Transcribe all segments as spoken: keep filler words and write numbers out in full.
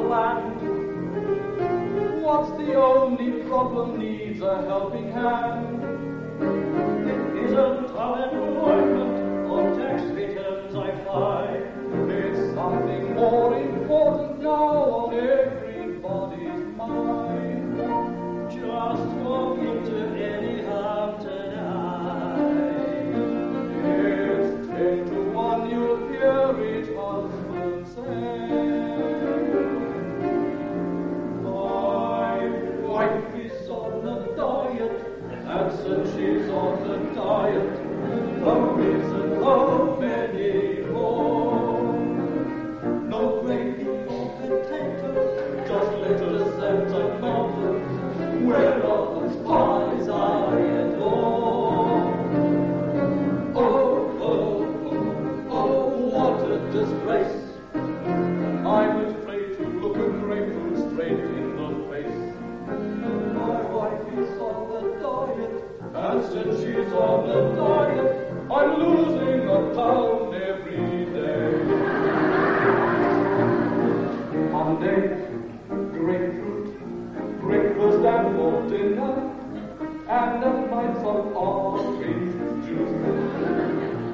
land. What's the only problem needs a helping hand? It isn't unemployment or tax returns I find. It's something more important now on everybody's mind. Just walk into any harm tonight. It's ten to one you'll hear each husband say, my wife is on the diet, and since she's on the diet, there isn't how many more. No gravy or potatoes, just lettuce and tomatoes, where others pies I adore. Oh, oh, oh, oh, what a disgrace. I'm afraid to look a grapefruit straight in the face. My wife is on the diet, and since she's on the diet, I'm losing a pound every day. Monday, grapefruit, breakfast and for dinner, and at night some orange juice.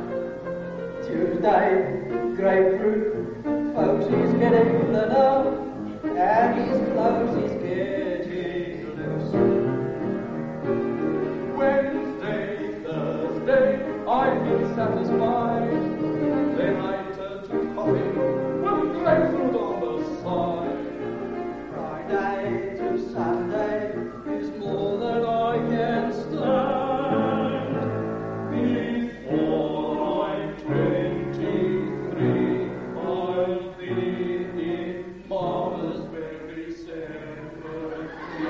Tuesday, grapefruit, folks he's getting thinner, and his clothes he's getting loose. Wednesday, Thursday, I've been satisfied. Then I turn to coffee with grapefruit on the side. Friday to Sunday is more than I can stand. Before I'm twenty-three, I'll be in Mama's very cemetery.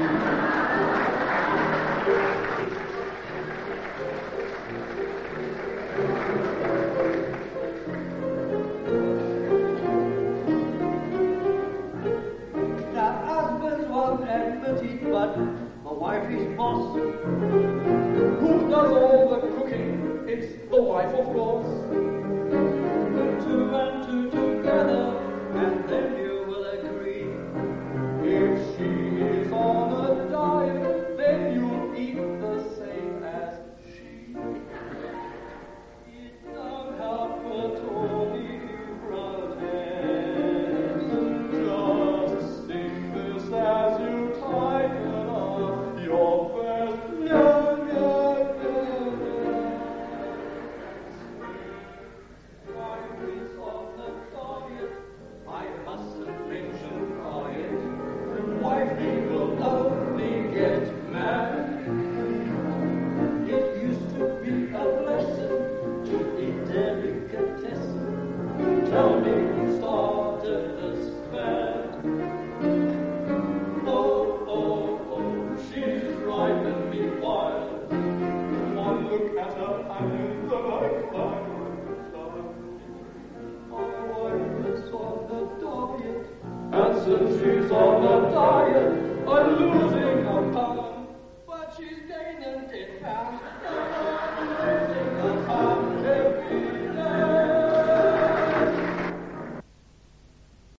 Enmity, but the wife is boss. Who does all the cooking? It's the wife, of course. Put two and two together, and then you will agree. If she is on a diet, then you'll eat the same as she. It don't help at all if you protest. Just sing this as you tighten up your belt. No, no, no, no. Wife is on the diet. I mustn't mention diet. Wifey will only get mad. It used to be a blessing to eat delicatessen. Tell me who started this fad. Driving me wild. One look at her and in the night I would die. My wife is on the diet, and since she's on the diet, I'm losing a pound, but she's gaining